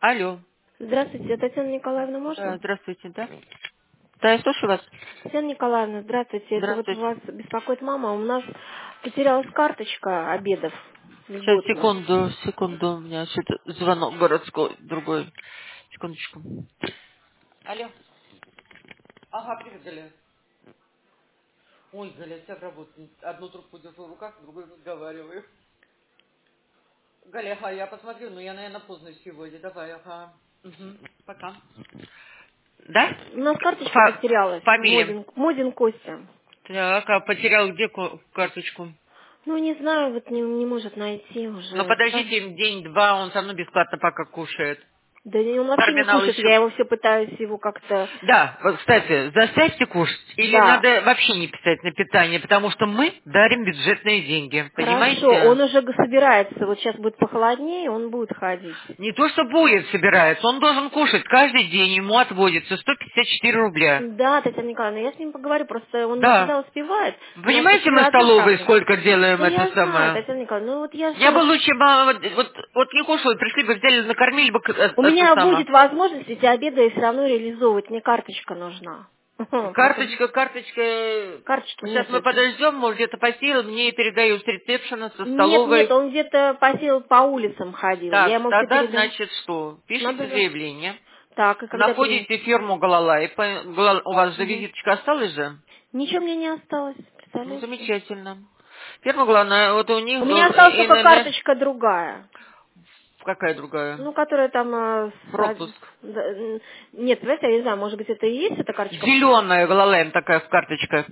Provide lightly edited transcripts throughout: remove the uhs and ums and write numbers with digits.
Алло. Здравствуйте, Татьяна Николаевна, Да, можно? здравствуйте, да? Да, я слушаю вас. Татьяна Николаевна, здравствуйте. Это вот Здравствуйте. вас беспокоит мама. У нас потерялась карточка обедов Сейчас, льготных. секунду, у меня что-то звонок городской, другой. Секундочку. Алло. Ага, привет, Галя. Ой, Галя, вся работает. Одну трубку держу в руках, другой разговариваю. Галя, ага, я посмотрю, но я, наверное, поздно сегодня. Давай, ага. Угу. Пока. Да? У нас карточка потерялась. Фамилия. Модин Костя. Так, а потерял где карточку? Ну, не знаю, вот не может найти Ну, уже. подождите, день-два, он со мной бесплатно пока кушает. Да он вообще не Терминал кушает. еще. Я его все пытаюсь его как-то... Да, вот, кстати, заставьте кушать. Или Да. надо вообще не писать на питание, потому что мы дарим бюджетные деньги. Хорошо, он Понимаете? уже собирается. Вот сейчас будет похолоднее, он будет ходить. Не то, что будет собирается, он должен кушать. Каждый день ему отводится 154 рубля. Да, Татьяна Николаевна, я с ним поговорю, просто он не Да. всегда успевает. Вы У нас тут понимаете, мы в города столовой разные. сколько делаем Да это я знаю, самое? Татьяна Николаевна, ну вот я Я бы же... лучше вот не кушала, пришли бы, взяли, накормили бы У это меня самое. будет возможность эти обеды все равно реализовывать, мне карточка нужна. Просто Карточка. карточки Сейчас нет мы этой. подождем, может, где-то посеял, мне передают с ресепшена, со Нет, столовой. он где-то посел по улицам ходил. Я Так, ему все тогда, передам. значит, что? Пишите Надо же. заявление, Так, и когда перед... находите фирму Галалай, у вас же визиточка осталась же? Ничего мне не осталось, Ну, представляете? замечательно. Фирма Галалай, вот у них У меня осталась только ИНН, карточка другая. какая другая? Ну, которая там... Пропуск. Нет, знаете, я не знаю, может быть, это и есть эта карточка. Зеленая Галалай такая карточка.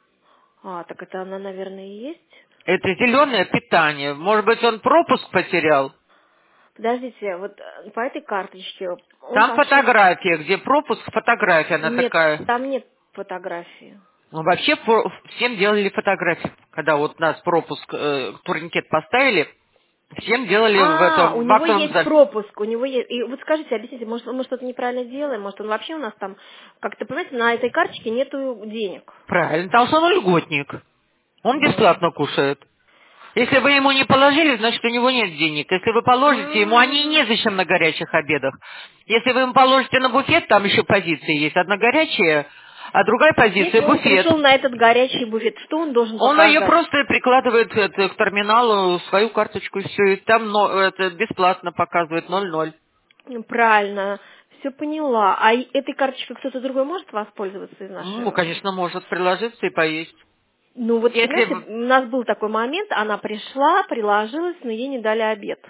А, так это она, наверное, и есть. Это зеленое питание. Может быть, он пропуск потерял? Подождите, вот по этой карточке он Там пошел... фотография, где пропуск, фотография она Нет, такая. там нет фотографии. Ну, вообще всем делали фотографии. Когда вот нас пропуск, турникет поставили, всем делали в А, у этом в него актовом есть зале. пропуск, у него есть... И вот скажите, объясните, может, мы что-то неправильно делаем, может, он вообще у нас там... Как-то, понимаете, на этой карточке нету денег. Правильно, потому что он льготник. Он М. бесплатно кушает. Если вы ему не положили, значит, у него нет денег. Если вы положите ему, они А. незачем на горячих обедах. Если вы ему положите на буфет, там еще позиции есть. Одна горячая, а другая позиция Если он буфет. пришел на этот горячий буфет, что он должен Он ее показать? просто прикладывает к терминалу, свою карточку, и все. И там это бесплатно показывает 0,0. Правильно, все поняла. А этой карточкой кто-то другой может воспользоваться из Ну, нашей... конечно, может приложиться и поесть. Ну вот, Если понимаете, у нас был такой момент, она пришла, приложилась, но ей не дали обед.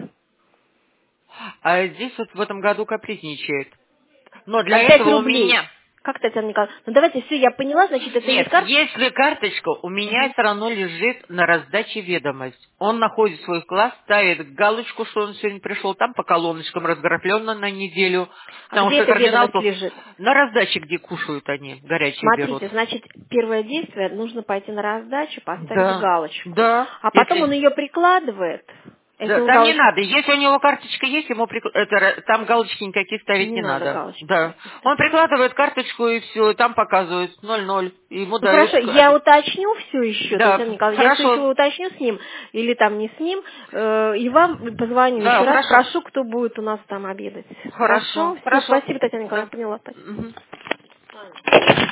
а здесь вот в этом году капризничает. Но для На 5 этого у рублей. меня... Как, Татьяна Николаевна? Ну давайте, все, я поняла, значит, это не Нет, карта. если карточка у меня все равно лежит на раздаче ведомость. Он находит свой класс, ставит галочку, что он сегодня пришел, там по колоночкам разграфленно на неделю. А Потому где что эта терминал ведомость лежит? на раздаче, где кушают они, горячие берут. Смотрите, значит, первое действие, нужно пойти на раздачу, поставить Да, галочку. да. А потом он Если... ее прикладывает. Если Да, он там не галочку... надо. Если у него карточка есть, ему там галочки никаких ставить Не не надо надо. галочки Да. никаких Он ставить. прикладывает карточку и все, там показывает 0,0. И ему Ну дают... хорошо, я уточню все еще, Да, Татьяна Николаевна, я все еще хорошо. уточню с ним, или там не с ним, и вам позвоню Да, еще раз, хорошо. спрошу, кто будет у нас там обедать. Хорошо, Хорошо? Все, хорошо. спасибо, Татьяна Да. Николаевна, поняла, спасибо. Мгм.